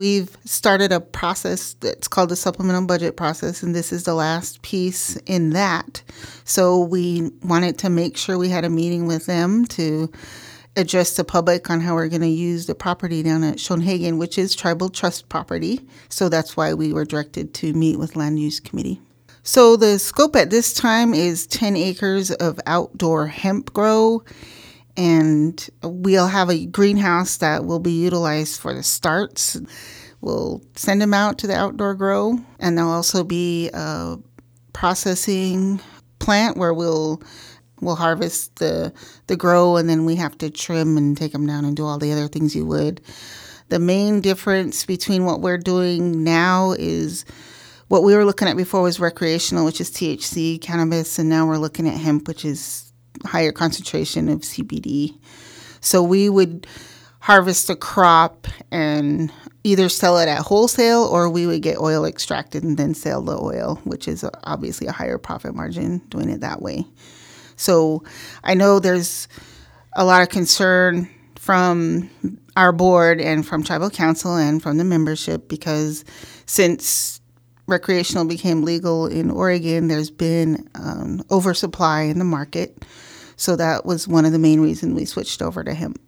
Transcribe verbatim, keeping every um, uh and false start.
We've started a process that's called the supplemental budget process, and this is the last piece in that. So we wanted to make sure we had a meeting with them to address the public on how we're going to use the property down at Schoenhagen, which is tribal trust property. So that's why we were directed to meet with Land Use Committee. So the scope at this time is ten acres of outdoor hemp grow, and we'll have a greenhouse that will be utilized for the starts. We'll send them out to the outdoor grow, and there'll also be a processing plant where we'll we'll harvest the the grow, and then we have to trim and take them down and do all the other things you would. The main difference between what we're doing now is what we were looking at before was recreational, which is T H C, cannabis, and now we're looking at hemp, which is higher concentration of C B D. So we would harvest a crop and either sell it at wholesale, or we would get oil extracted and then sell the oil, which is obviously a higher profit margin doing it that way. So I know there's a lot of concern from our board and from tribal council and from the membership, because since recreational became legal in Oregon, there's been um, oversupply in the market. So that was one of the main reasons we switched over to hemp.